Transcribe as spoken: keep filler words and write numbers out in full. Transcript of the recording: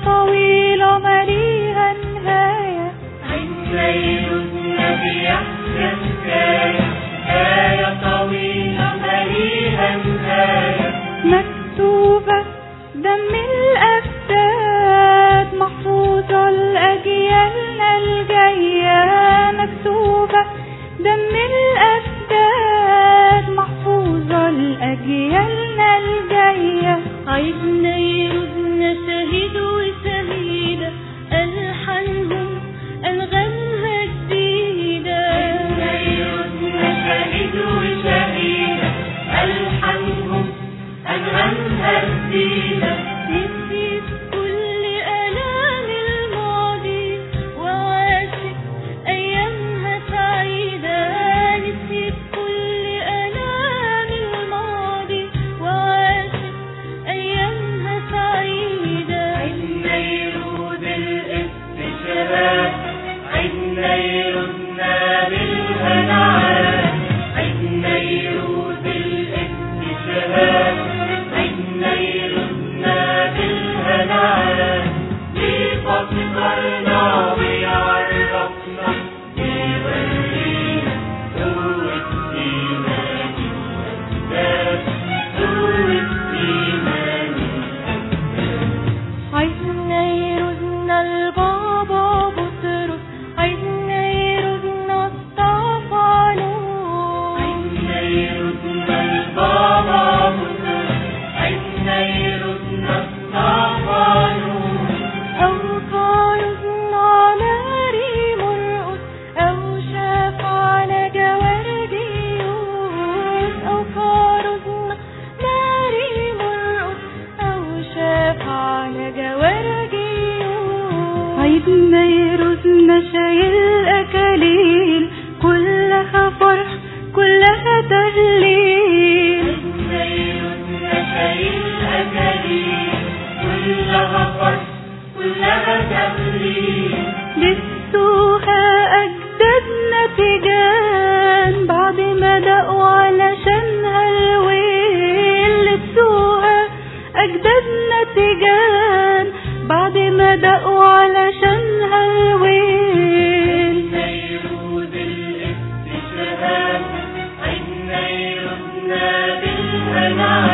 طويلة مليها نهاية. عينينا بيحكي حكاية، آية طويلة مليها نهاية، مكتوبة دم الأجداد محفوظة لأجيالنا الجاية. مكتوبة دم الأجداد محفوظة لأجيالنا الجاية. عيدنا يرودنا شهيد وشهيدة، ألحانهم أنغامها جديدة. عيدنا يرودنا شهيد وشهيدة، ألحانهم أنغامها جديدة. نسيت كل آلام الماضي وعاشت أيامها سعيدة. نسيت كل آلام الماضي وعاشت أيامها سعيدة. عدنا يرود الاستشهاد، عدنا يرودنا بالهناء. عدنا يرود الاستشهاد، عدنا يرودنا بالهناء. بيفكرنا ويعرفنا، بيورينا قوة إيمان الأجداد، قوة إيمان الأجداد. عايزنا يرودنا البابا بطرس، عايزنا يرودنا اسطفانوس. عدنا يرودنا البابا بطرس، عدنا يرودنا اسطفانوس. أو كارزنا ماري مرقس، أو شفعنا جوارجيوس. أو كارزنا ماري مرقس، أو شفعنا جوارجيوس. عيدنا يرودنا شايل أكاليل كلها فرح كلها تهليل. عدنا يرودنا شايل أكاليل كلها فرح كلها تهليل. لبسوها أجدادنا تيجان بعد ما دقوا علشانها الويل. لبسوها أجدادنا تيجان بعد ما دقوا علشانها الويل. عدنا يرود الاستشهاد، عدنا يرودنا بالهناء.